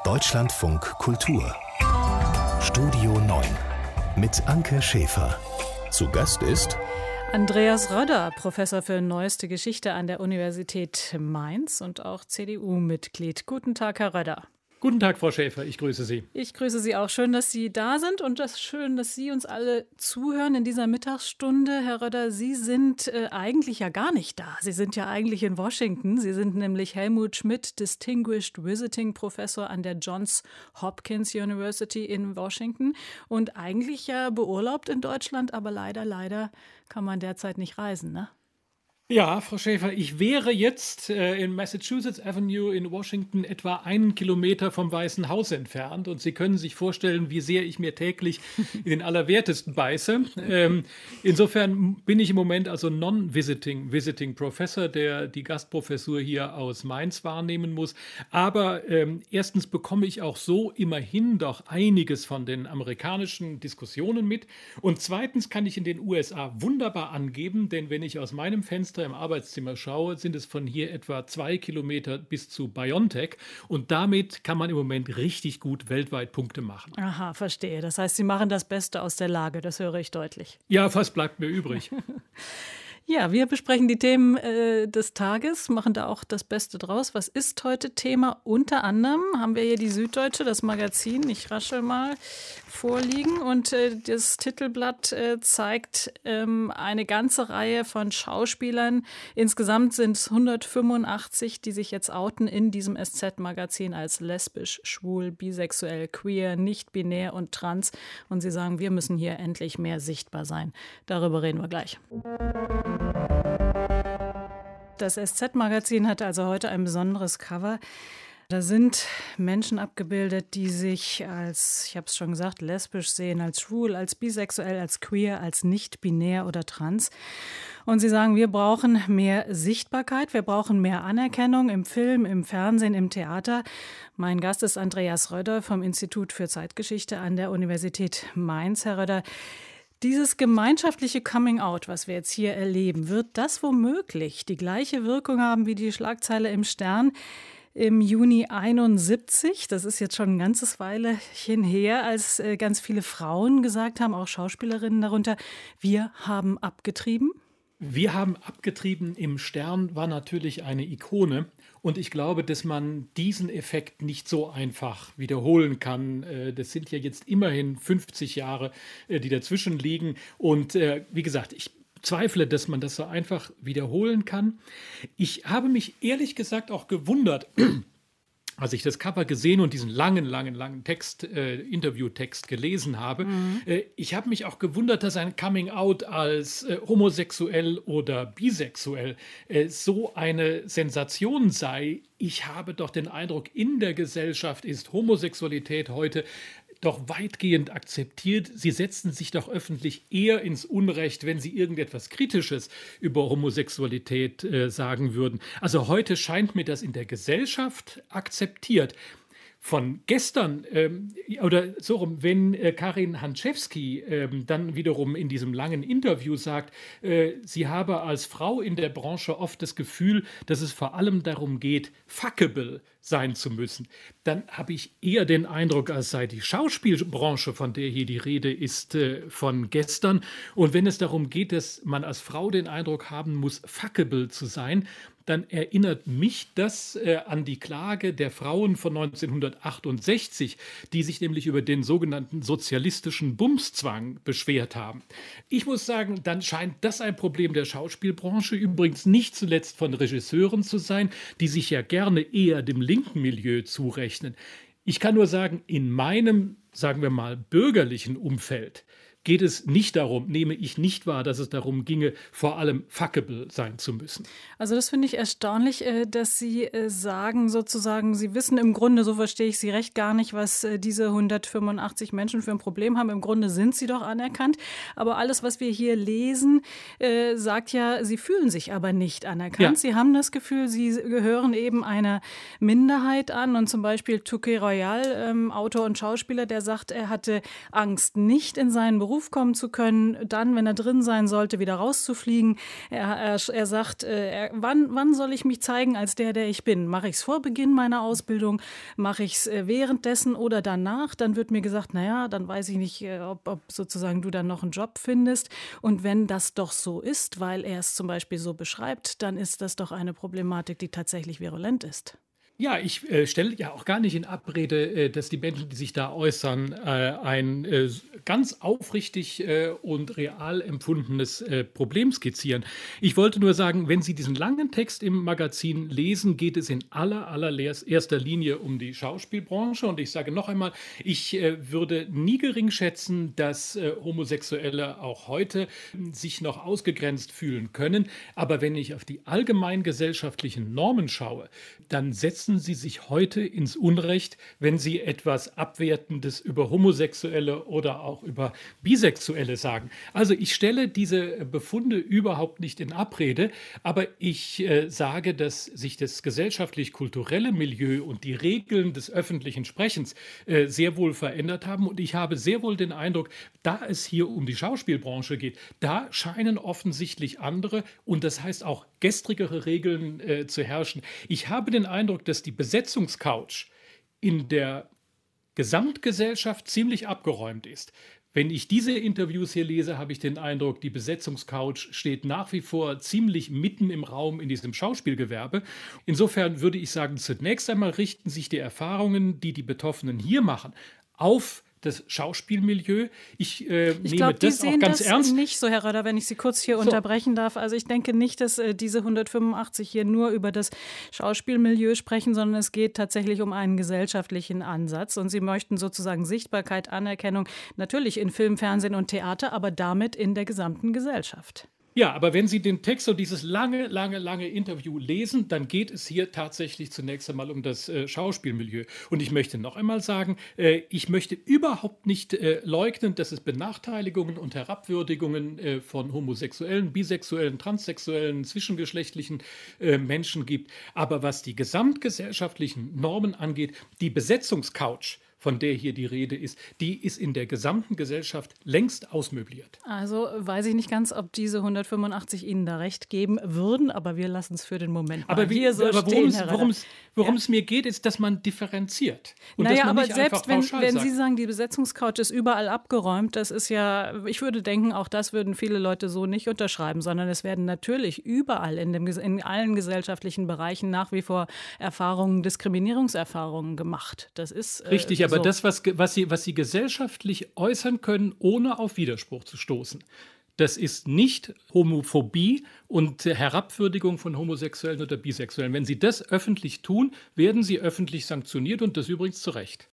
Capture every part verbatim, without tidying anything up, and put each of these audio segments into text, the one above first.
Deutschlandfunk Kultur Studio neun mit Anke Schäfer. Zu Gast ist Andreas Rödder, Professor für Neueste Geschichte an der Universität Mainz und auch C D U-Mitglied. Guten Tag, Herr Rödder. Guten Tag, Frau Schäfer, ich grüße Sie. Ich grüße Sie auch. Schön, dass Sie da sind und das schön, dass Sie uns alle zuhören in dieser Mittagsstunde. Herr Rödder, Sie sind äh, eigentlich ja gar nicht da. Sie sind ja eigentlich in Washington. Sie sind nämlich Helmut Schmidt, Distinguished Visiting Professor an der Johns Hopkins University in Washington und eigentlich ja beurlaubt in Deutschland, aber leider, leider kann man derzeit nicht reisen, ne? Ja, Frau Schäfer, ich wäre jetzt äh, in Massachusetts Avenue in Washington etwa einen Kilometer vom Weißen Haus entfernt. Und Sie können sich vorstellen, wie sehr ich mir täglich in den Allerwertesten beiße. Ähm, insofern bin ich im Moment also Non-Visiting Visiting Professor, der die Gastprofessur hier aus Mainz wahrnehmen muss. Aber ähm, erstens bekomme ich auch so immerhin doch einiges von den amerikanischen Diskussionen mit. Und zweitens kann ich in den U S A wunderbar angeben, denn wenn ich aus meinem Fenster im Arbeitszimmer schaue, sind es von hier etwa zwei Kilometer bis zu BioNTech und damit kann man im Moment richtig gut weltweit Punkte machen. Aha, verstehe. Das heißt, Sie machen das Beste aus der Lage, das höre ich deutlich. Ja, was bleibt mir übrig? Ja, wir besprechen die Themen äh, des Tages, machen da auch das Beste draus. Was ist heute Thema? Unter anderem haben wir hier die Süddeutsche, das Magazin, ich raschel mal, vorliegen. Und äh, das Titelblatt äh, zeigt ähm, eine ganze Reihe von Schauspielern. Insgesamt sind es hundertfünfundachtzig, die sich jetzt outen in diesem S Z-Magazin als lesbisch, schwul, bisexuell, queer, nicht-binär und trans. Und sie sagen, wir müssen hier endlich mehr sichtbar sein. Darüber reden wir gleich. Das S Z-Magazin hat also heute ein besonderes Cover. Da sind Menschen abgebildet, die sich als, ich habe es schon gesagt, lesbisch sehen, als schwul, als bisexuell, als queer, als nicht-binär oder trans. Und sie sagen, wir brauchen mehr Sichtbarkeit, wir brauchen mehr Anerkennung im Film, im Fernsehen, im Theater. Mein Gast ist Andreas Rödder vom Institut für Zeitgeschichte an der Universität Mainz. Herr Rödder, dieses gemeinschaftliche Coming-out, was wir jetzt hier erleben, wird das womöglich die gleiche Wirkung haben wie die Schlagzeile im Stern im Juni einundsiebzig? Das ist jetzt schon ein ganzes Weilchen her, als ganz viele Frauen gesagt haben, auch Schauspielerinnen darunter, wir haben abgetrieben. Wir haben abgetrieben im Stern war natürlich eine Ikone. Und ich glaube, dass man diesen Effekt nicht so einfach wiederholen kann. Das sind ja jetzt immerhin fünfzig Jahre, die dazwischen liegen. Und wie gesagt, ich zweifle, dass man das so einfach wiederholen kann. Ich habe mich ehrlich gesagt auch gewundert, als ich das Cover gesehen und diesen langen, langen, langen Text, äh, Interviewtext gelesen habe, mhm. äh, ich habe mich auch gewundert, dass ein Coming-out als äh, homosexuell oder bisexuell äh, so eine Sensation sei. Ich habe doch den Eindruck, in der Gesellschaft ist Homosexualität heute doch weitgehend akzeptiert. Sie setzen sich doch öffentlich eher ins Unrecht, wenn Sie irgendetwas Kritisches über Homosexualität äh, sagen würden. Also heute scheint mir das in der Gesellschaft akzeptiert. Von gestern, ähm, oder so rum, wenn äh, Karin Hanczewski ähm, dann wiederum in diesem langen Interview sagt, äh, sie habe als Frau in der Branche oft das Gefühl, dass es vor allem darum geht, fuckable sein zu müssen, dann habe ich eher den Eindruck, als sei die Schauspielbranche, von der hier die Rede ist, äh, von gestern. Und wenn es darum geht, dass man als Frau den Eindruck haben muss, fuckable zu sein, dann erinnert mich das äh, an die Klage der Frauen von neunzehnhundertachtundsechzig, die sich nämlich über den sogenannten sozialistischen Bumszwang beschwert haben. Ich muss sagen, dann scheint das ein Problem der Schauspielbranche, übrigens nicht zuletzt von Regisseuren zu sein, die sich ja gerne eher dem linken Milieu zurechnen. Ich kann nur sagen, in meinem, sagen wir mal, bürgerlichen Umfeld geht es nicht darum, nehme ich nicht wahr, dass es darum ginge, vor allem fuckable sein zu müssen. Also das finde ich erstaunlich, dass Sie sagen sozusagen, Sie wissen im Grunde, so verstehe ich Sie recht, gar nicht, was diese hundertfünfundachtzig Menschen für ein Problem haben. Im Grunde sind sie doch anerkannt. Aber alles, was wir hier lesen, sagt ja, Sie fühlen sich aber nicht anerkannt. Ja. Sie haben das Gefühl, Sie gehören eben einer Minderheit an. Und zum Beispiel Touquet Royal, ähm, Autor und Schauspieler, der sagt, er hatte Angst, nicht in seinen Beruf Beruf kommen zu können, dann, wenn er drin sein sollte, wieder rauszufliegen. Er, er, er sagt, äh, er, wann, wann soll ich mich zeigen als der, der ich bin? Mache ich es vor Beginn meiner Ausbildung? Mache ich es äh, währenddessen oder danach? Dann wird mir gesagt, naja, dann weiß ich nicht, äh, ob, ob sozusagen du dann noch einen Job findest. Und wenn das doch so ist, weil er es zum Beispiel so beschreibt, dann ist das doch eine Problematik, die tatsächlich virulent ist. Ja, ich äh, stelle ja auch gar nicht in Abrede, äh, dass die Menschen, die sich da äußern, äh, ein äh, ganz aufrichtig äh, und real empfundenes äh, Problem skizzieren. Ich wollte nur sagen, wenn Sie diesen langen Text im Magazin lesen, geht es in aller, allererster Linie um die Schauspielbranche. Und ich sage noch einmal, ich äh, würde nie gering schätzen, dass äh, Homosexuelle auch heute äh, sich noch ausgegrenzt fühlen können. Aber wenn ich auf die allgemeingesellschaftlichen Normen schaue, dann setzen sie sich heute ins Unrecht, wenn sie etwas Abwertendes über Homosexuelle oder auch über Bisexuelle sagen. Also ich stelle diese Befunde überhaupt nicht in Abrede, aber ich äh, sage, dass sich das gesellschaftlich-kulturelle Milieu und die Regeln des öffentlichen Sprechens äh, sehr wohl verändert haben. Und ich habe sehr wohl den Eindruck, da es hier um die Schauspielbranche geht, da scheinen offensichtlich andere und das heißt auch gestrigere Regeln äh, zu herrschen. Ich habe den Eindruck, dass die Besetzungscouch in der Gesamtgesellschaft ziemlich abgeräumt ist. Wenn ich diese Interviews hier lese, habe ich den Eindruck, die Besetzungscouch steht nach wie vor ziemlich mitten im Raum in diesem Schauspielgewerbe. Insofern würde ich sagen, zunächst einmal richten sich die Erfahrungen, die die Betroffenen hier machen, auf das Schauspielmilieu. Ich, äh, ich nehme glaub, das auch ganz das ernst. Nicht so, Herr Röder, wenn ich Sie kurz hier so. unterbrechen darf. Also ich denke nicht, dass äh, diese hundertfünfundachtzig hier nur über das Schauspielmilieu sprechen, sondern es geht tatsächlich um einen gesellschaftlichen Ansatz. Und Sie möchten sozusagen Sichtbarkeit, Anerkennung, natürlich in Film, Fernsehen und Theater, aber damit in der gesamten Gesellschaft. Ja, aber wenn Sie den Text und dieses lange, lange, lange Interview lesen, dann geht es hier tatsächlich zunächst einmal um das äh, Schauspielmilieu. Und ich möchte noch einmal sagen, äh, ich möchte überhaupt nicht äh, leugnen, dass es Benachteiligungen und Herabwürdigungen äh, von homosexuellen, bisexuellen, transsexuellen, zwischengeschlechtlichen äh, Menschen gibt. Aber was die gesamtgesellschaftlichen Normen angeht, die Besetzungscouch, von der hier die Rede ist, die ist in der gesamten Gesellschaft längst ausmöbliert. Also weiß ich nicht ganz, ob diese hundertfünfundachtzig Ihnen da recht geben würden, aber wir lassen es für den Moment mal aber wie, hier so aber stehen, Herr Worum es worum es ja. mir geht, ist, dass man differenziert. Und naja, dass man aber nicht selbst wenn, wenn sagt. Sie sagen, die Besetzungscouch ist überall abgeräumt, das ist ja, ich würde denken, auch das würden viele Leute so nicht unterschreiben, sondern es werden natürlich überall in, dem, in allen gesellschaftlichen Bereichen nach wie vor Erfahrungen, Diskriminierungserfahrungen gemacht. Das ist richtig, äh, aber so. das, was, was, sie, was Sie gesellschaftlich äußern können, ohne auf Widerspruch zu stoßen, das ist nicht Homophobie und Herabwürdigung von Homosexuellen oder Bisexuellen. Wenn Sie das öffentlich tun, werden Sie öffentlich sanktioniert und das übrigens zu Recht.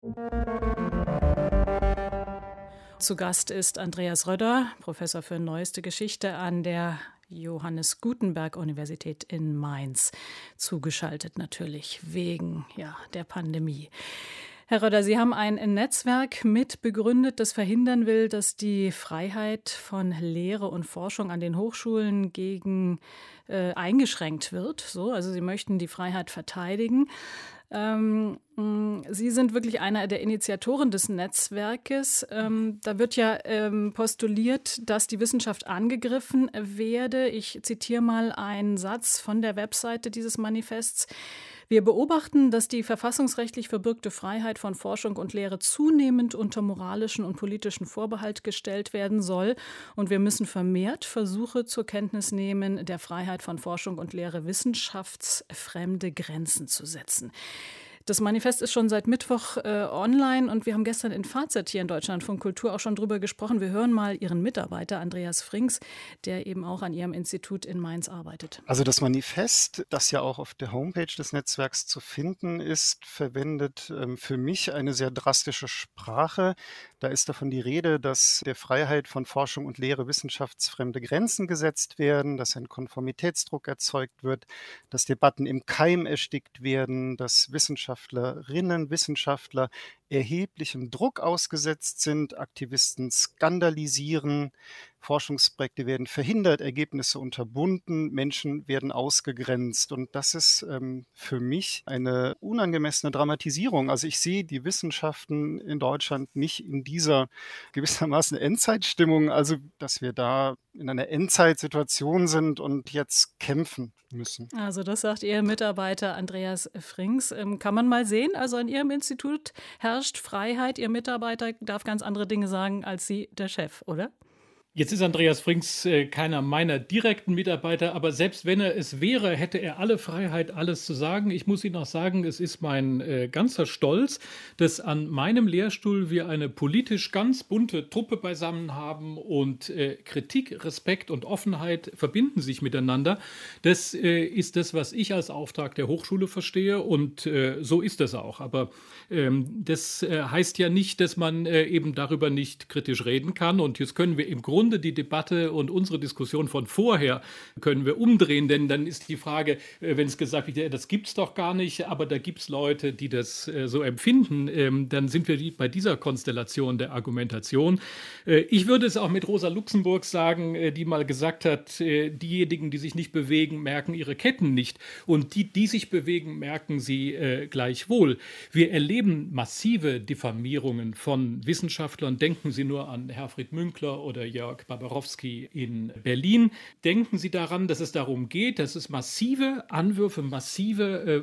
Zu Gast ist Andreas Röder, Professor für Neueste Geschichte an der Johannes Gutenberg Universität in Mainz. Zugeschaltet natürlich wegen ja, der Pandemie. Herr Röder, Sie haben ein Netzwerk mitbegründet, das verhindern will, dass die Freiheit von Lehre und Forschung an den Hochschulen gegen äh, eingeschränkt wird. So, also Sie möchten die Freiheit verteidigen. Ähm, Sie sind wirklich einer der Initiatoren des Netzwerkes. Ähm, da wird ja ähm, postuliert, dass die Wissenschaft angegriffen werde. Ich zitiere mal einen Satz von der Webseite dieses Manifests. Wir beobachten, dass die verfassungsrechtlich verbürgte Freiheit von Forschung und Lehre zunehmend unter moralischen und politischen Vorbehalt gestellt werden soll. Und wir müssen vermehrt Versuche zur Kenntnis nehmen, der Freiheit von Forschung und Lehre wissenschaftsfremde Grenzen zu setzen. Das Manifest ist schon seit Mittwoch äh, online und wir haben gestern in Fazit hier in Deutschlandfunk Kultur auch schon drüber gesprochen. Wir hören mal Ihren Mitarbeiter Andreas Frings, der eben auch an Ihrem Institut in Mainz arbeitet. Also das Manifest, das ja auch auf der Homepage des Netzwerks zu finden ist, verwendet ähm, für mich eine sehr drastische Sprache. Da ist davon die Rede, dass der Freiheit von Forschung und Lehre wissenschaftsfremde Grenzen gesetzt werden, dass ein Konformitätsdruck erzeugt wird, dass Debatten im Keim erstickt werden, dass Wissenschaftlerinnen, Wissenschaftler erheblichem Druck ausgesetzt sind, Aktivisten skandalisieren, Forschungsprojekte werden verhindert, Ergebnisse unterbunden, Menschen werden ausgegrenzt. Und das ist ähm, für mich eine unangemessene Dramatisierung. Also ich sehe die Wissenschaften in Deutschland nicht in dieser gewissermaßen Endzeitstimmung, also dass wir da in einer Endzeitsituation sind und jetzt kämpfen müssen. Also das sagt Ihr Mitarbeiter Andreas Frings. Ähm, kann man mal sehen, also an Ihrem Institut herrscht Freiheit. Ihr Mitarbeiter darf ganz andere Dinge sagen als Sie, der Chef, oder? Jetzt ist Andreas Frings äh, keiner meiner direkten Mitarbeiter, aber selbst wenn er es wäre, hätte er alle Freiheit, alles zu sagen. Ich muss Ihnen auch sagen, es ist mein äh, ganzer Stolz, dass an meinem Lehrstuhl wir eine politisch ganz bunte Truppe beisammen haben und äh, Kritik, Respekt und Offenheit verbinden sich miteinander. Das äh, ist das, was ich als Auftrag der Hochschule verstehe und äh, so ist das auch. Aber ähm, das äh, heißt ja nicht, dass man äh, eben darüber nicht kritisch reden kann und jetzt können wir im Grunde die Debatte und unsere Diskussion von vorher können wir umdrehen, denn dann ist die Frage, wenn es gesagt wird, ja, das gibt es doch gar nicht, aber da gibt es Leute, die das äh, so empfinden, ähm, dann sind wir die, bei dieser Konstellation der Argumentation. Äh, ich würde es auch mit Rosa Luxemburg sagen, äh, die mal gesagt hat, äh, diejenigen, die sich nicht bewegen, merken ihre Ketten nicht und die, die sich bewegen, merken sie äh, gleichwohl. Wir erleben massive Diffamierungen von Wissenschaftlern, denken Sie nur an Herfried Münkler oder Jörg Barbarowski in Berlin. Denken Sie daran, dass es darum geht, dass es massive Anwürfe, massive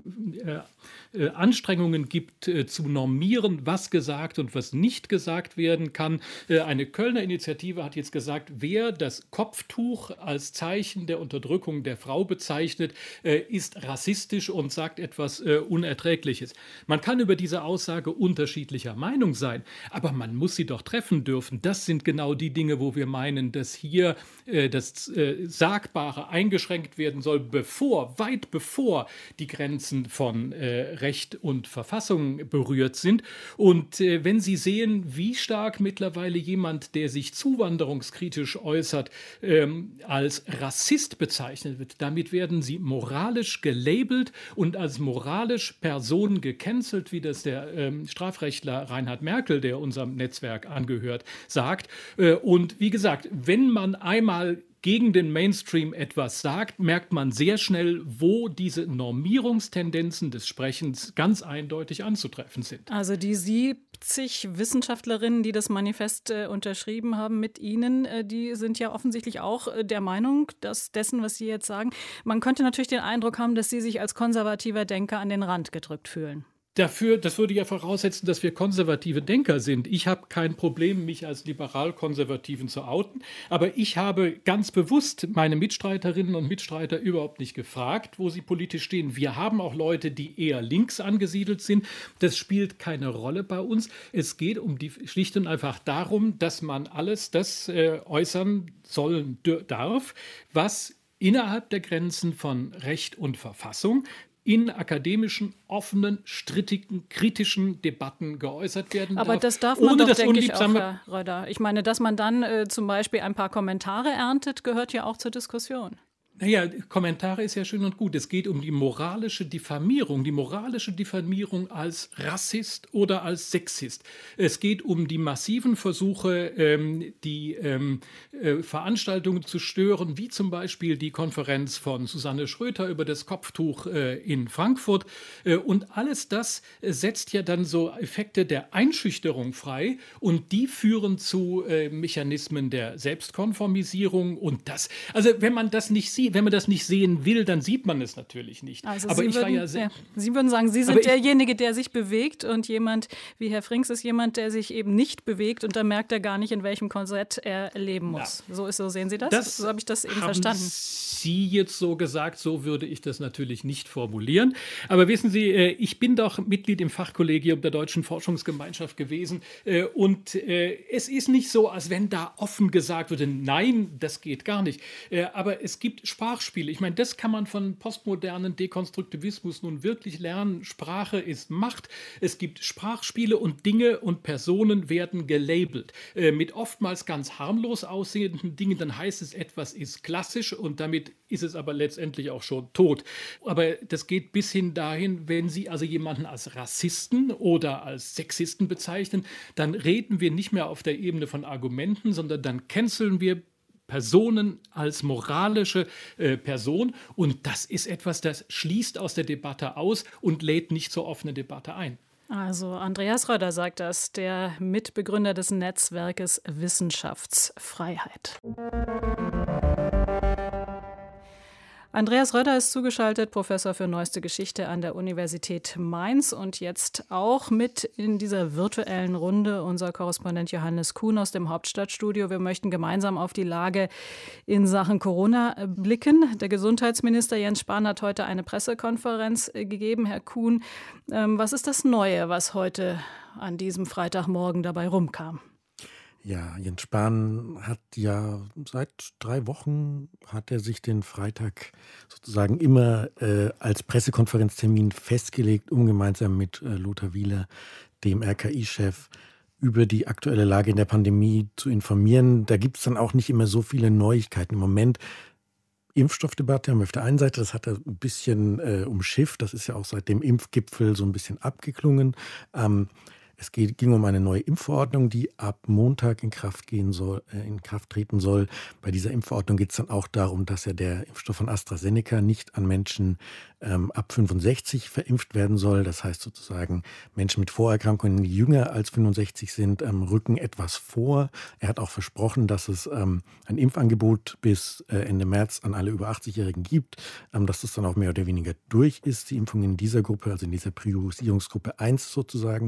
äh, äh, Anstrengungen gibt, äh, zu normieren, was gesagt und was nicht gesagt werden kann. Äh, eine Kölner Initiative hat jetzt gesagt, wer das Kopftuch als Zeichen der Unterdrückung der Frau bezeichnet, äh, ist rassistisch und sagt etwas äh, Unerträgliches. Man kann über diese Aussage unterschiedlicher Meinung sein, aber man muss sie doch treffen dürfen. Das sind genau die Dinge, wo wir meinen, dass hier äh, das äh, Sagbare eingeschränkt werden soll, bevor, weit bevor die Grenzen von äh, Recht und Verfassung berührt sind. Und äh, wenn Sie sehen, wie stark mittlerweile jemand, der sich zuwanderungskritisch äußert, ähm, als Rassist bezeichnet wird, damit werden sie moralisch gelabelt und als moralisch Person gecancelt, wie das der ähm, Strafrechtler Reinhard Merkel, der unserem Netzwerk angehört, sagt. Äh, und Und wie gesagt, wenn man einmal gegen den Mainstream etwas sagt, merkt man sehr schnell, wo diese Normierungstendenzen des Sprechens ganz eindeutig anzutreffen sind. Also die siebzig Wissenschaftlerinnen, die das Manifest äh, unterschrieben haben mit Ihnen, äh, die sind ja offensichtlich auch äh, der Meinung, dass dessen, was Sie jetzt sagen, man könnte natürlich den Eindruck haben, dass Sie sich als konservativer Denker an den Rand gedrückt fühlen. Dafür, das würde ja voraussetzen, dass wir konservative Denker sind. Ich habe kein Problem, mich als liberal-konservativen zu outen, aber ich habe ganz bewusst meine Mitstreiterinnen und Mitstreiter überhaupt nicht gefragt, wo sie politisch stehen. Wir haben auch Leute, die eher links angesiedelt sind. Das spielt keine Rolle bei uns. Es geht um die, schlicht und einfach darum, dass man alles das äh, äußern sollen darf, was innerhalb der Grenzen von Recht und Verfassung in akademischen, offenen, strittigen, kritischen Debatten geäußert werden darf. Aber das darf man ohne doch, denke ich, auch, unliebsame Herr Röder. Ich meine, dass man dann äh, zum Beispiel ein paar Kommentare erntet, gehört ja auch zur Diskussion. Naja, Kommentare ist ja schön und gut. Es geht um die moralische Diffamierung, die moralische Diffamierung als Rassist oder als Sexist. Es geht um die massiven Versuche, ähm, die ähm, äh, Veranstaltungen zu stören, wie zum Beispiel die Konferenz von Susanne Schröter über das Kopftuch äh, in Frankfurt. Äh, und alles das äh, setzt ja dann so Effekte der Einschüchterung frei und die führen zu äh, Mechanismen der Selbstkonformisierung und das. Also wenn man das nicht sieht, wenn man das nicht sehen will, dann sieht man es natürlich nicht. Also aber Sie, ich würden, war ja sehr, ja, Sie würden sagen, Sie sind ich, derjenige, der sich bewegt und jemand wie Herr Frings ist jemand, der sich eben nicht bewegt und da merkt er gar nicht, in welchem Korsett er leben muss. Ja. So, ist, so sehen Sie das? das so habe ich das eben haben verstanden. Sie jetzt so gesagt, so würde ich das natürlich nicht formulieren. Aber wissen Sie, ich bin doch Mitglied im Fachkollegium der Deutschen Forschungsgemeinschaft gewesen und es ist nicht so, als wenn da offen gesagt würde, nein, das geht gar nicht. Aber es gibt Sprachspiele. Ich meine, das kann man von postmodernen Dekonstruktivismus nun wirklich lernen. Sprache ist Macht. Es gibt Sprachspiele und Dinge und Personen werden gelabelt. Äh, mit oftmals ganz harmlos aussehenden Dingen, dann heißt es, etwas ist klassisch und damit ist es aber letztendlich auch schon tot. Aber das geht bis hin dahin, wenn Sie also jemanden als Rassisten oder als Sexisten bezeichnen, dann reden wir nicht mehr auf der Ebene von Argumenten, sondern dann canceln wir Personen als moralische äh, Person. Und das ist etwas, das schließt aus der Debatte aus und lädt nicht zur offenen Debatte ein. Also Andreas Röder sagt das, der Mitbegründer des Netzwerkes Wissenschaftsfreiheit. Andreas Röder ist zugeschaltet, Professor für Neueste Geschichte an der Universität Mainz und jetzt auch mit in dieser virtuellen Runde unser Korrespondent Johannes Kuhn aus dem Hauptstadtstudio. Wir möchten gemeinsam auf die Lage in Sachen Corona blicken. Der Gesundheitsminister Jens Spahn hat heute eine Pressekonferenz gegeben. Herr Kuhn, was ist das Neue, was heute an diesem Freitagmorgen dabei rumkam? Ja, Jens Spahn hat ja seit drei Wochen, hat er sich den Freitag sozusagen immer äh, als Pressekonferenztermin festgelegt, um gemeinsam mit äh, Lothar Wieler, dem R K I-Chef, über die aktuelle Lage in der Pandemie zu informieren. Da gibt es dann auch nicht immer so viele Neuigkeiten. Im Moment Impfstoffdebatte haben wir auf der einen Seite, das hat er ein bisschen äh, umschifft, das ist ja auch seit dem Impfgipfel so ein bisschen abgeklungen. Ähm, Es ging um eine neue Impfverordnung, die ab Montag in Kraft gehen soll, äh, in Kraft treten soll. Bei dieser Impfverordnung geht es dann auch darum, dass ja der Impfstoff von AstraZeneca nicht an Menschen ähm, ab fünfundsechzig verimpft werden soll. Das heißt sozusagen, Menschen mit Vorerkrankungen, die jünger als fünfundsechzig sind, ähm, rücken etwas vor. Er hat auch versprochen, dass es ähm, ein Impfangebot bis äh, Ende März an alle über achtzig-Jährigen gibt, ähm, dass das dann auch mehr oder weniger durch ist, die Impfung in dieser Gruppe, also in dieser Priorisierungsgruppe eins sozusagen.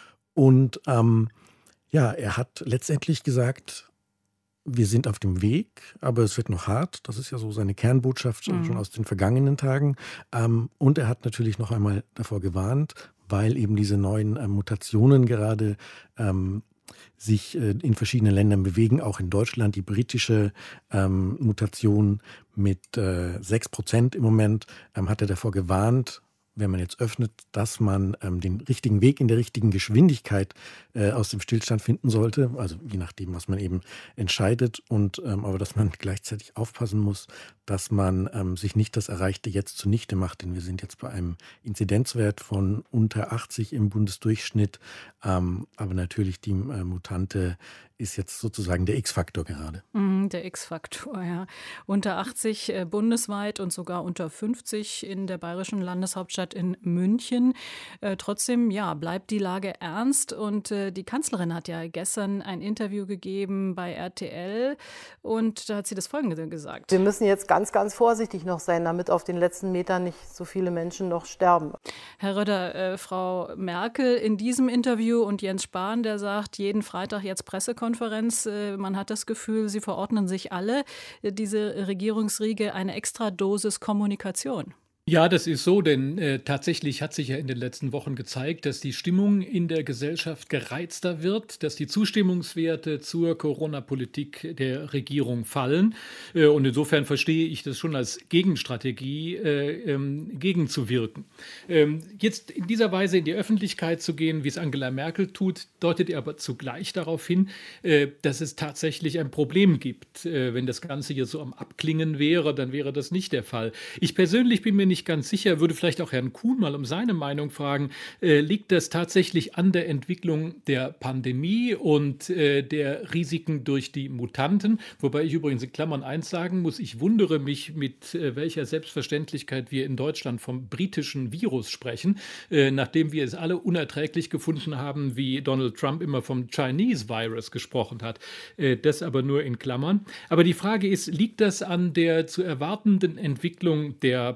Und ähm, ja, er hat letztendlich gesagt, wir sind auf dem Weg, aber es wird noch hart. Das ist ja so seine Kernbotschaft mhm. schon aus den vergangenen Tagen. Ähm, und er hat natürlich noch einmal davor gewarnt, weil eben diese neuen äh, Mutationen gerade ähm, sich äh, in verschiedenen Ländern bewegen, auch in Deutschland. Die britische ähm, Mutation mit äh, sechs Prozent im Moment ähm, hat er davor gewarnt, wenn man jetzt öffnet, dass man ähm, den richtigen Weg in der richtigen Geschwindigkeit äh, aus dem Stillstand finden sollte, also je nachdem, was man eben entscheidet, und ähm, aber dass man gleichzeitig aufpassen muss, dass man ähm, sich nicht das Erreichte jetzt zunichte macht, denn wir sind jetzt bei einem Inzidenzwert von unter achtzig im Bundesdurchschnitt, ähm, aber natürlich die äh, Mutante ist jetzt sozusagen der X-Faktor gerade. Mm, der X-Faktor, ja. Unter achtzig äh, bundesweit und sogar unter fünfzig in der bayerischen Landeshauptstadt in München. Äh, trotzdem, ja, bleibt die Lage ernst. Und äh, die Kanzlerin hat ja gestern ein Interview gegeben bei R T L und da hat sie das Folgende gesagt. Wir müssen jetzt ganz, ganz vorsichtig noch sein, damit auf den letzten Metern nicht so viele Menschen noch sterben. Herr Röder, äh, Frau Merkel in diesem Interview und Jens Spahn, der sagt, jeden Freitag jetzt Pressekonferenz. Man hat das Gefühl, sie verordnen sich alle, diese Regierungsriege, eine Extradosis Kommunikation. Ja, das ist so, denn äh, tatsächlich hat sich ja in den letzten Wochen gezeigt, dass die Stimmung in der Gesellschaft gereizter wird, dass die Zustimmungswerte zur Corona-Politik der Regierung fallen. Äh, und insofern verstehe ich das schon als Gegenstrategie, äh, ähm, gegenzuwirken. Ähm, jetzt in dieser Weise in die Öffentlichkeit zu gehen, wie es Angela Merkel tut, deutet aber zugleich darauf hin, äh, dass es tatsächlich ein Problem gibt. Äh, wenn das Ganze hier so am Abklingen wäre, dann wäre das nicht der Fall. Ich persönlich bin mir nicht ganz sicher, würde vielleicht auch Herrn Kuhn mal um seine Meinung fragen, äh, liegt das tatsächlich an der Entwicklung der Pandemie und äh, der Risiken durch die Mutanten? Wobei ich übrigens in Klammern eins sagen muss, ich wundere mich, mit äh, welcher Selbstverständlichkeit wir in Deutschland vom britischen Virus sprechen, äh, nachdem wir es alle unerträglich gefunden haben, wie Donald Trump immer vom Chinese Virus gesprochen hat. Äh, das aber nur in Klammern. Aber die Frage ist, liegt das an der zu erwartenden Entwicklung der Pandemie?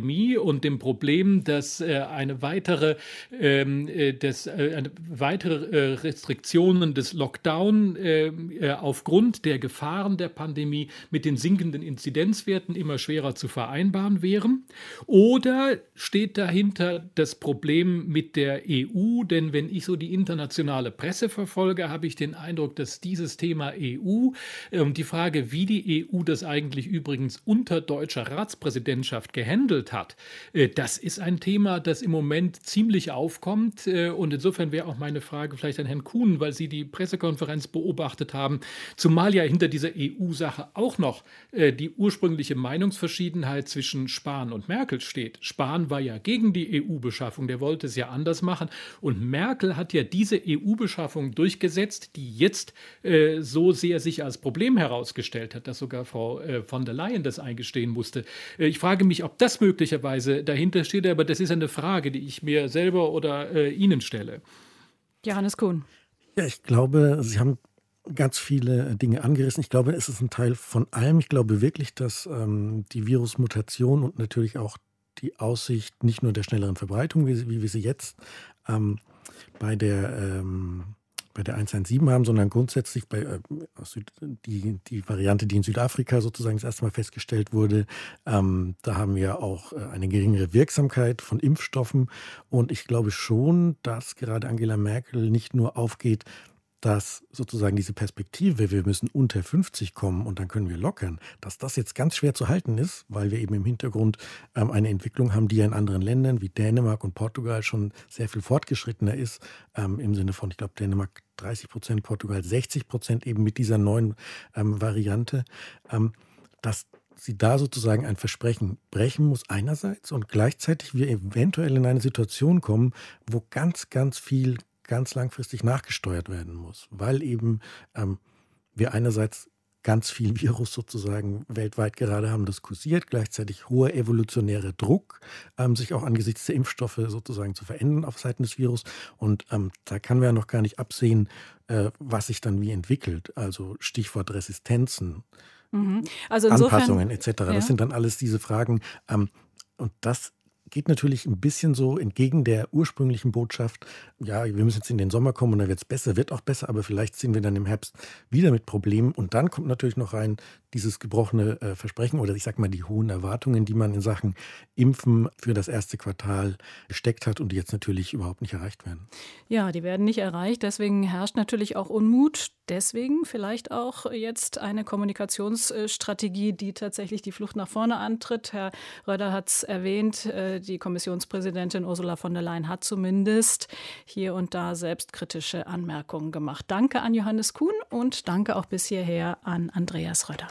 Pandemie und dem Problem, dass äh, eine weitere, ähm, äh, das, äh, eine weitere äh, Restriktionen des Lockdown äh, äh, aufgrund der Gefahren der Pandemie mit den sinkenden Inzidenzwerten immer schwerer zu vereinbaren wären? Oder steht dahinter das Problem mit der E U? Denn wenn ich so die internationale Presse verfolge, habe ich den Eindruck, dass dieses Thema E U und ähm, die Frage, wie die E U das eigentlich übrigens unter deutscher Ratspräsidentschaft gehandelt hat, äh, das ist ein Thema, das im Moment ziemlich aufkommt. Äh, und insofern wäre auch meine Frage vielleicht an Herrn Kuhn, weil Sie die Pressekonferenz beobachtet haben, zumal ja hinter dieser E U-Sache auch noch äh, die ursprüngliche Meinungsverschiedenheit zwischen Spahn und Merkel steht. Spahn war ja gegen die E U-Beschaffung, der wollte es ja anders machen. Und Merkel hat ja diese E U-Beschaffung durchgesetzt, die jetzt äh, so sehr sich als Problem herausgestellt hat, dass sogar Frau äh, von der Leyen das eingestehen musste. Äh, ich frage mich, ob das möglicherweise dahinter steht, aber das ist eine Frage, die ich mir selber oder äh, Ihnen stelle. Johannes Kuhn. Ja, ich glaube, Sie haben ganz viele Dinge angerissen. Ich glaube, es ist ein Teil von allem. Ich glaube wirklich, dass ähm, die Virusmutation und natürlich auch die Aussicht nicht nur der schnelleren Verbreitung, wie, wie wir sie jetzt ähm, bei der ähm, bei der eins eins sieben haben, sondern grundsätzlich bei äh, Süd, die, die Variante, die in Südafrika sozusagen das erste Mal festgestellt wurde. Ähm, da haben wir auch äh, eine geringere Wirksamkeit von Impfstoffen. Und ich glaube schon, dass gerade Angela Merkel nicht nur aufgeht, dass sozusagen diese Perspektive, wir müssen unter fünfzig kommen und dann können wir lockern, dass das jetzt ganz schwer zu halten ist, weil wir eben im Hintergrund ähm, eine Entwicklung haben, die ja in anderen Ländern wie Dänemark und Portugal schon sehr viel fortgeschrittener ist, ähm, im Sinne von, ich glaube, Dänemark dreißig Prozent, Portugal sechzig Prozent eben mit dieser neuen ähm, Variante, ähm, dass sie da sozusagen ein Versprechen brechen muss einerseits und gleichzeitig wir eventuell in eine Situation kommen, wo ganz, ganz viel ganz langfristig nachgesteuert werden muss, weil eben ähm, wir einerseits ganz viel Virus sozusagen weltweit gerade haben, das kursiert, gleichzeitig hoher evolutionärer Druck, ähm, sich auch angesichts der Impfstoffe sozusagen zu verändern auf Seiten des Virus. Und ähm, da kann man ja noch gar nicht absehen, äh, was sich dann wie entwickelt. Also Stichwort Resistenzen, Mhm. Also insofern, Anpassungen et cetera. ja. Das sind dann alles diese Fragen. Ähm, und das geht natürlich ein bisschen so entgegen der ursprünglichen Botschaft, ja, wir müssen jetzt in den Sommer kommen und dann wird es besser, wird auch besser, aber vielleicht sind wir dann im Herbst wieder mit Problemen. Und dann kommt natürlich noch rein dieses gebrochene äh, Versprechen oder ich sag mal die hohen Erwartungen, die man in Sachen Impfen für das erste Quartal gesteckt hat und die jetzt natürlich überhaupt nicht erreicht werden. Ja, die werden nicht erreicht. Deswegen herrscht natürlich auch Unmut. Deswegen vielleicht auch jetzt eine Kommunikationsstrategie, die tatsächlich die Flucht nach vorne antritt. Herr Röder hat es erwähnt, die Kommissionspräsidentin Ursula von der Leyen hat zumindest hier und da selbstkritische Anmerkungen gemacht. Danke an Johannes Kuhn und danke auch bis hierher an Andreas Röder.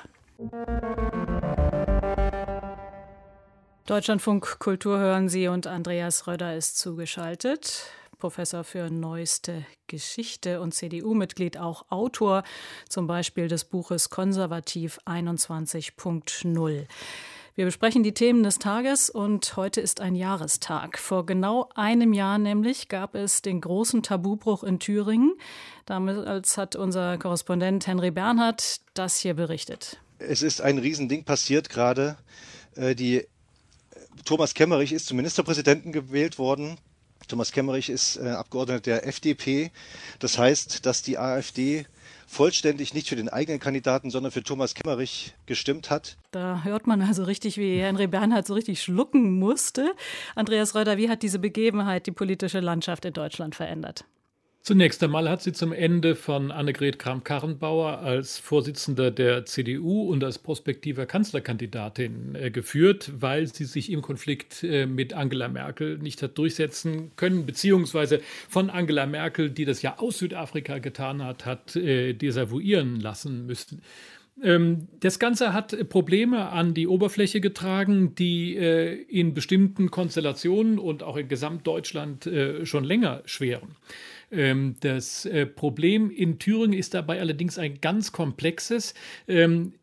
Deutschlandfunk Kultur hören Sie und Andreas Röder ist zugeschaltet. Professor für neueste Geschichte und C D U-Mitglied, auch Autor zum Beispiel des Buches Konservativ einundzwanzig Punkt null. Wir besprechen die Themen des Tages und heute ist ein Jahrestag. Vor genau einem Jahr nämlich gab es den großen Tabubruch in Thüringen. Damals hat unser Korrespondent Henry Bernhard das hier berichtet. Es ist ein Riesending passiert gerade. Die Thomas Kemmerich ist zum Ministerpräsidenten gewählt worden. Thomas Kemmerich ist äh, Abgeordneter der F D P. Das heißt, dass die AfD vollständig nicht für den eigenen Kandidaten, sondern für Thomas Kemmerich gestimmt hat. Da hört man also richtig, wie Henry Bernhard so richtig schlucken musste. Andreas Röder, wie hat diese Begebenheit die politische Landschaft in Deutschland verändert? Zunächst einmal hat sie zum Ende von Annegret Kramp-Karrenbauer als Vorsitzender der C D U und als prospektiver Kanzlerkandidatin äh, geführt, weil sie sich im Konflikt äh, mit Angela Merkel nicht hat durchsetzen können, beziehungsweise von Angela Merkel, die das ja aus Südafrika getan hat, hat äh, desavouieren lassen müssen. Ähm, das Ganze hat Probleme an die Oberfläche getragen, die äh, in bestimmten Konstellationen und auch in Gesamtdeutschland äh, schon länger schweren. Das Problem in Thüringen ist dabei allerdings ein ganz komplexes.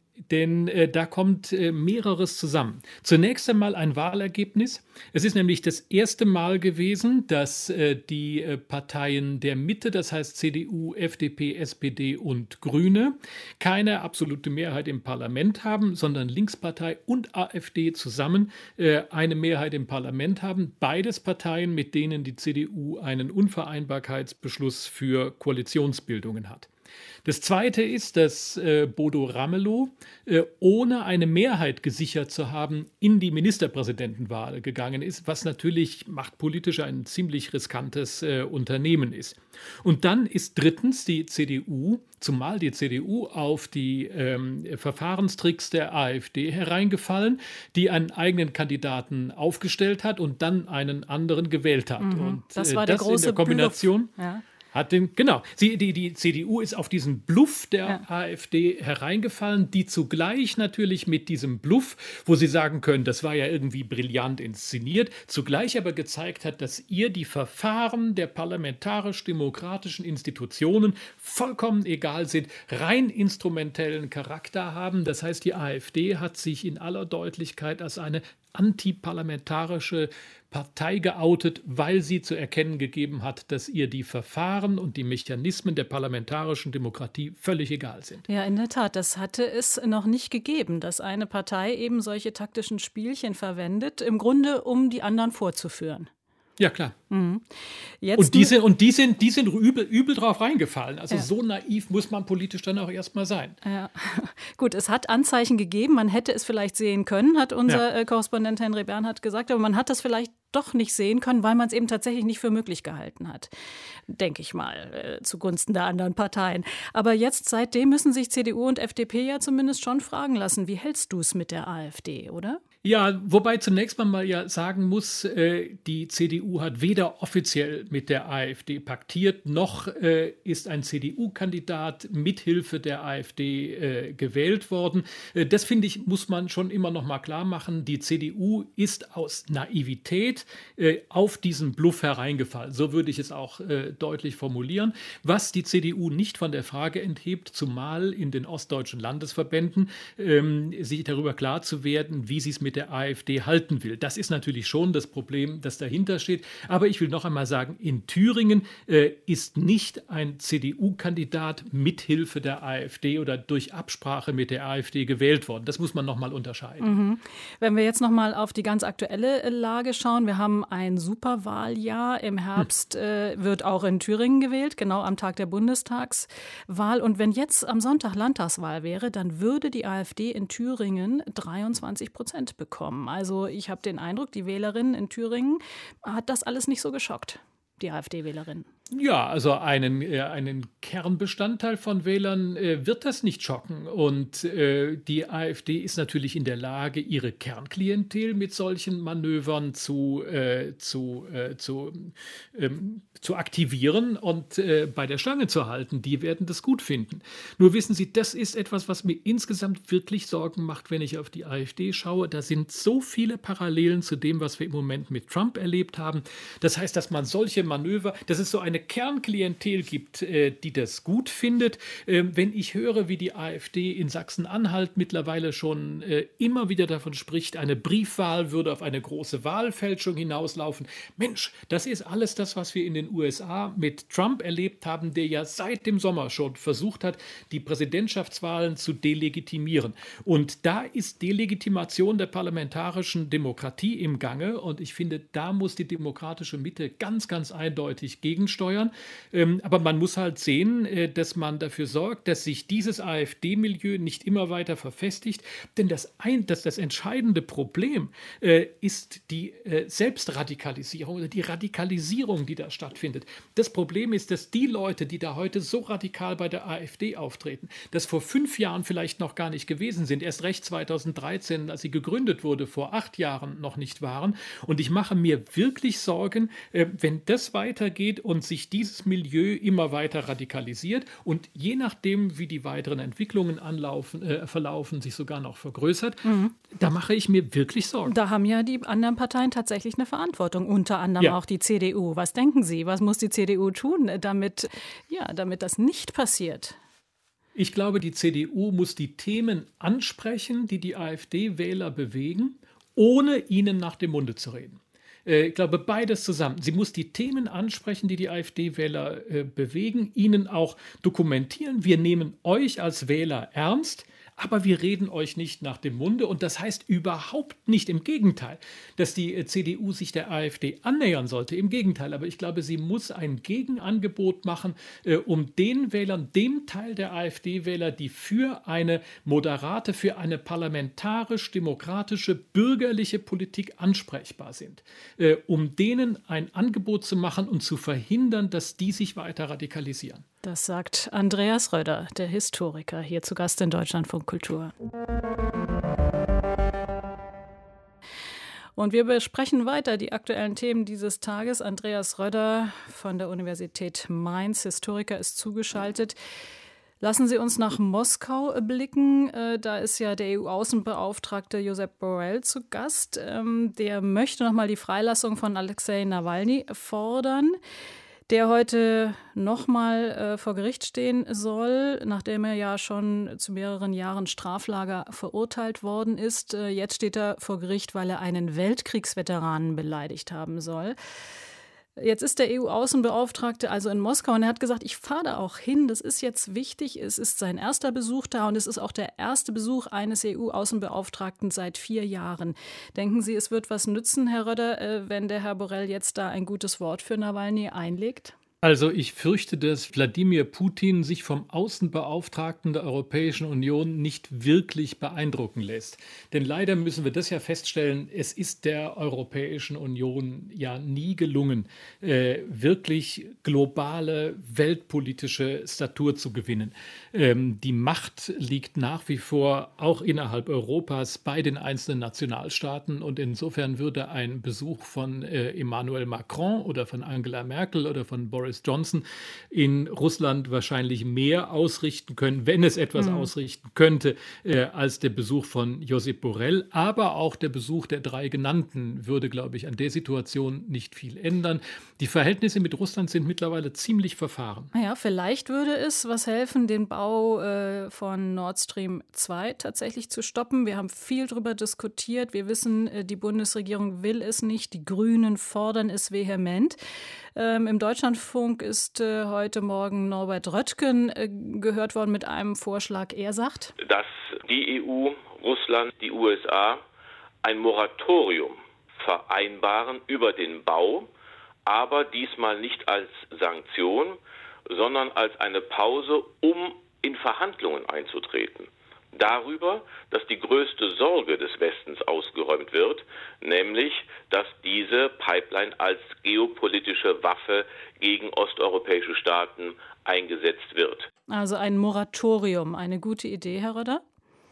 Denn äh, da kommt äh, mehreres zusammen. Zunächst einmal ein Wahlergebnis. Es ist nämlich das erste Mal gewesen, dass äh, die äh, Parteien der Mitte, das heißt C D U, F D P, S P D und Grüne, keine absolute Mehrheit im Parlament haben, sondern Linkspartei und AfD zusammen äh, eine Mehrheit im Parlament haben. Beides Parteien, mit denen die C D U einen Unvereinbarkeitsbeschluss für Koalitionsbildungen hat. Das Zweite ist, dass äh, Bodo Ramelow, äh, ohne eine Mehrheit gesichert zu haben, in die Ministerpräsidentenwahl gegangen ist, was natürlich machtpolitisch ein ziemlich riskantes äh, Unternehmen ist. Und dann ist drittens die C D U, zumal die C D U, auf die ähm, Verfahrenstricks der AfD hereingefallen, die einen eigenen Kandidaten aufgestellt hat und dann einen anderen gewählt hat. Mhm, und das äh, war der das große in der Kombination. Bluff. Ja. Hat den, genau, sie, die, die C D U ist auf diesen Bluff der ja. AfD hereingefallen, die zugleich natürlich mit diesem Bluff, wo sie sagen können, das war ja irgendwie brillant inszeniert, zugleich aber gezeigt hat, dass ihr die Verfahren der parlamentarisch-demokratischen Institutionen vollkommen egal sind, rein instrumentellen Charakter haben. Das heißt, die AfD hat sich in aller Deutlichkeit als eine antiparlamentarische Partei geoutet, weil sie zu erkennen gegeben hat, dass ihr die Verfahren und die Mechanismen der parlamentarischen Demokratie völlig egal sind. Ja, in der Tat, das hatte es noch nicht gegeben, dass eine Partei eben solche taktischen Spielchen verwendet, im Grunde um die anderen vorzuführen. Ja, klar. Mhm. Jetzt und die sind, und die sind, die sind übel, übel drauf reingefallen. Also ja. so naiv muss man politisch dann auch erstmal sein. Ja. Gut, es hat Anzeichen gegeben, man hätte es vielleicht sehen können, hat unser ja. Korrespondent Henry Bernhard gesagt, aber man hat das vielleicht doch nicht sehen können, weil man es eben tatsächlich nicht für möglich gehalten hat, denke ich mal, äh, zugunsten der anderen Parteien. Aber jetzt, seitdem müssen sich C D U und F D P ja zumindest schon fragen lassen, wie hältst du es mit der AfD, oder? Ja, wobei zunächst mal, mal ja sagen muss, äh, die C D U hat weder offiziell mit der AfD paktiert, noch äh, ist ein C D U-Kandidat mithilfe der AfD äh, gewählt worden. Äh, das, finde ich, muss man schon immer noch mal klar machen. Die C D U ist aus Naivität äh, auf diesen Bluff hereingefallen. So würde ich es auch äh, deutlich formulieren. Was die C D U nicht von der Frage enthebt, zumal in den ostdeutschen Landesverbänden, ähm, sich darüber klar zu werden, wie sie es mit der AfD halten will. Das ist natürlich schon das Problem, das dahinter steht. Aber ich will noch einmal sagen, in Thüringen äh, ist nicht ein C D U-Kandidat mithilfe der AfD oder durch Absprache mit der AfD gewählt worden. Das muss man noch mal unterscheiden. Mhm. Wenn wir jetzt noch mal auf die ganz aktuelle Lage schauen, wir haben ein Superwahljahr. Im Herbst hm. äh, wird auch in Thüringen gewählt, genau am Tag der Bundestagswahl. Und wenn jetzt am Sonntag Landtagswahl wäre, dann würde die AfD in Thüringen dreiundzwanzig Prozent bekommen. Also ich habe den Eindruck, die Wählerinnen in Thüringen hat das alles nicht so geschockt, die AfD-Wählerinnen. Ja, also einen, äh, einen Kernbestandteil von Wählern äh, wird das nicht schocken. Und äh, die AfD ist natürlich in der Lage, ihre Kernklientel mit solchen Manövern zu, äh, zu, äh, zu, ähm, zu aktivieren und äh, bei der Stange zu halten. Die werden das gut finden. Nur wissen Sie, das ist etwas, was mir insgesamt wirklich Sorgen macht, wenn ich auf die AfD schaue. Da sind so viele Parallelen zu dem, was wir im Moment mit Trump erlebt haben. Das heißt, dass man solche Manöver, das ist so eine Kernklientel gibt, äh, die das gut findet. Ähm, wenn ich höre, wie die AfD in Sachsen-Anhalt mittlerweile schon äh, immer wieder davon spricht, eine Briefwahl würde auf eine große Wahlfälschung hinauslaufen. Mensch, das ist alles das, was wir in den U S A mit Trump erlebt haben, der ja seit dem Sommer schon versucht hat, die Präsidentschaftswahlen zu delegitimieren. Und da ist Delegitimation der parlamentarischen Demokratie im Gange. Und ich finde, da muss die demokratische Mitte ganz, ganz eindeutig gegensteuern. Ähm, aber man muss halt sehen, äh, dass man dafür sorgt, dass sich dieses AfD-Milieu nicht immer weiter verfestigt. Denn das, ein, das, das entscheidende Problem äh, ist die äh, Selbstradikalisierung oder die Radikalisierung, die da stattfindet. Das Problem ist, dass die Leute, die da heute so radikal bei der AfD auftreten, das vor fünf Jahren vielleicht noch gar nicht gewesen sind, erst recht zweitausenddreizehn, als sie gegründet wurde, vor acht Jahren noch nicht waren. Und ich mache mir wirklich Sorgen, äh, wenn das weitergeht und sich dieses Milieu immer weiter radikalisiert und je nachdem, wie die weiteren Entwicklungen anlaufen, äh, verlaufen, sich sogar noch vergrößert, mhm. da mache ich mir wirklich Sorgen. Da haben ja die anderen Parteien tatsächlich eine Verantwortung, unter anderem ja. auch die C D U. Was denken Sie, was muss die C D U tun, damit, ja, damit das nicht passiert? Ich glaube, die C D U muss die Themen ansprechen, die die AfD-Wähler bewegen, ohne ihnen nach dem Munde zu reden. Ich glaube, beides zusammen. Sie muss die Themen ansprechen, die die AfD-Wähler äh, bewegen, ihnen auch dokumentieren. Wir nehmen euch als Wähler ernst, aber wir reden euch nicht nach dem Munde. Und das heißt überhaupt nicht, im Gegenteil, dass die C D U sich der AfD annähern sollte. Im Gegenteil, aber ich glaube, sie muss ein Gegenangebot machen, äh, um den Wählern, dem Teil der AfD-Wähler, die für eine moderate, für eine parlamentarisch-demokratische, bürgerliche Politik ansprechbar sind, äh, um denen ein Angebot zu machen und zu verhindern, dass die sich weiter radikalisieren. Das sagt Andreas Röder, der Historiker, hier zu Gast in Deutschlandfunk Kultur. Und wir besprechen weiter die aktuellen Themen dieses Tages. Andreas Röder von der Universität Mainz, Historiker, ist zugeschaltet. Lassen Sie uns nach Moskau blicken. Da ist ja der E U-Außenbeauftragte Josep Borrell zu Gast. Der möchte noch mal die Freilassung von Alexei Nawalny fordern, der heute nochmal äh, vor Gericht stehen soll, nachdem er ja schon zu mehreren Jahren Straflager verurteilt worden ist. Äh, jetzt steht er vor Gericht, weil er einen Weltkriegsveteranen beleidigt haben soll. Jetzt ist der E U-Außenbeauftragte also in Moskau und er hat gesagt, ich fahre da auch hin, das ist jetzt wichtig, es ist sein erster Besuch da und es ist auch der erste Besuch eines E U-Außenbeauftragten seit vier Jahren. Denken Sie, es wird was nützen, Herr Röder, wenn der Herr Borrell jetzt da ein gutes Wort für Nawalny einlegt? Also ich fürchte, dass Wladimir Putin sich vom Außenbeauftragten der Europäischen Union nicht wirklich beeindrucken lässt. Denn leider müssen wir das ja feststellen, es ist der Europäischen Union ja nie gelungen, äh, wirklich globale weltpolitische Statur zu gewinnen. Ähm, die Macht liegt nach wie vor auch innerhalb Europas bei den einzelnen Nationalstaaten und insofern würde ein Besuch von äh, Emmanuel Macron oder von Angela Merkel oder von Boris Johnson in Russland wahrscheinlich mehr ausrichten können, wenn es etwas mhm. ausrichten könnte, äh, als der Besuch von Josep Borrell. Aber auch der Besuch der drei Genannten würde, glaube ich, an der Situation nicht viel ändern. Die Verhältnisse mit Russland sind mittlerweile ziemlich verfahren. Ja, vielleicht würde es was helfen, den Bau äh, von Nord Stream zwei tatsächlich zu stoppen. Wir haben viel darüber diskutiert. Wir wissen, äh, die Bundesregierung will es nicht. Die Grünen fordern es vehement. Ähm, Im Deutschlandfunk ist äh, heute Morgen Norbert Röttgen äh, gehört worden mit einem Vorschlag. Er sagt, dass die E U, Russland, die U S A ein Moratorium vereinbaren über den Bau, aber diesmal nicht als Sanktion, sondern als eine Pause, um in Verhandlungen einzutreten. Darüber, dass die größte Sorge des Westens ausgeräumt wird, nämlich, dass diese Pipeline als geopolitische Waffe gegen osteuropäische Staaten eingesetzt wird. Also ein Moratorium, eine gute Idee, Herr Röder?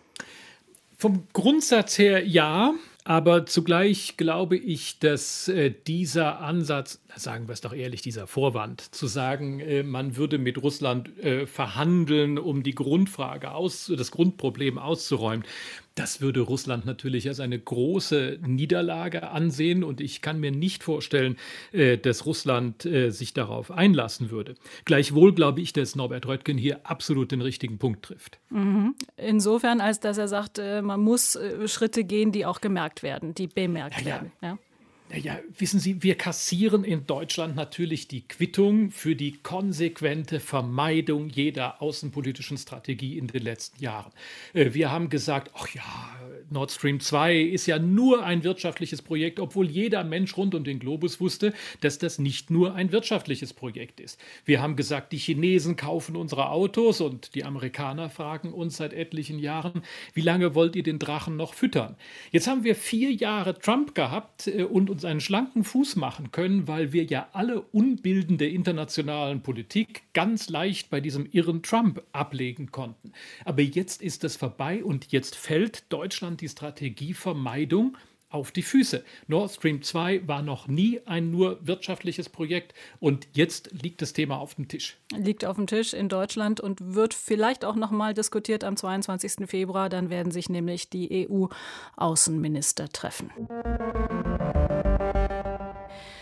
Vom Grundsatz her ja, aber zugleich glaube ich, dass äh, dieser Ansatz, sagen wir es doch ehrlich, dieser Vorwand, zu sagen, äh, man würde mit Russland äh, verhandeln, um die Grundfrage, aus, das Grundproblem auszuräumen, das würde Russland natürlich als eine große Niederlage ansehen und ich kann mir nicht vorstellen, äh, dass Russland äh, sich darauf einlassen würde. Gleichwohl glaube ich, dass Norbert Röttgen hier absolut den richtigen Punkt trifft. Mhm. Insofern, als dass er sagt, äh, man muss äh, Schritte gehen, die auch gemerkt werden, die bemerkt ja, werden. Ja. Naja, wissen Sie, wir kassieren in Deutschland natürlich die Quittung für die konsequente Vermeidung jeder außenpolitischen Strategie in den letzten Jahren. Wir haben gesagt, ach ja, Nord Stream zwei ist ja nur ein wirtschaftliches Projekt, obwohl jeder Mensch rund um den Globus wusste, dass das nicht nur ein wirtschaftliches Projekt ist. Wir haben gesagt, die Chinesen kaufen unsere Autos und die Amerikaner fragen uns seit etlichen Jahren, wie lange wollt ihr den Drachen noch füttern? Jetzt haben wir vier Jahre Trump gehabt und uns einen schlanken Fuß machen können, weil wir ja alle Unbilden der internationalen Politik ganz leicht bei diesem irren Trump ablegen konnten. Aber jetzt ist es vorbei und jetzt fällt Deutschland die Strategievermeidung auf die Füße. Nord Stream zwei war noch nie ein nur wirtschaftliches Projekt und jetzt liegt das Thema auf dem Tisch. Liegt auf dem Tisch in Deutschland und wird vielleicht auch noch mal diskutiert am zweiundzwanzigsten Februar. Dann werden sich nämlich die E U-Außenminister treffen.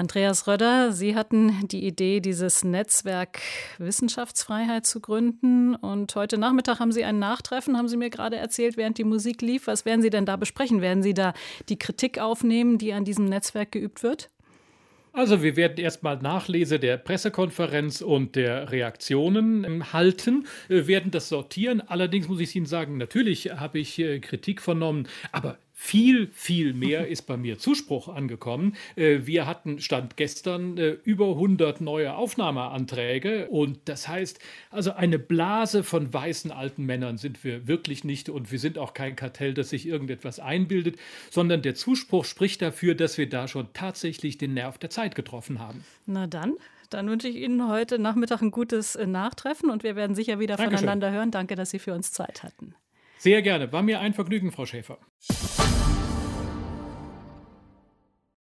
Andreas Rödder, Sie hatten die Idee, dieses Netzwerk Wissenschaftsfreiheit zu gründen. Und heute Nachmittag haben Sie ein Nachtreffen, haben Sie mir gerade erzählt, während die Musik lief. Was werden Sie denn da besprechen? Werden Sie da die Kritik aufnehmen, die an diesem Netzwerk geübt wird? Also wir werden erstmal Nachlese der Pressekonferenz und der Reaktionen halten, wir werden das sortieren. Allerdings muss ich Ihnen sagen, natürlich habe ich Kritik vernommen, aber viel, viel mehr ist bei mir Zuspruch angekommen. Wir hatten, Stand gestern, über hundert neue Aufnahmeanträge. Und das heißt, also eine Blase von weißen alten Männern sind wir wirklich nicht. Und wir sind auch kein Kartell, das sich irgendetwas einbildet, sondern der Zuspruch spricht dafür, dass wir da schon tatsächlich den Nerv der Zeit getroffen haben. Na dann. Dann wünsche ich Ihnen heute Nachmittag ein gutes Nachtreffen. Und wir werden sicher wieder Dankeschön. Voneinander hören. Danke, dass Sie für uns Zeit hatten. Sehr gerne. War mir ein Vergnügen, Frau Schäfer.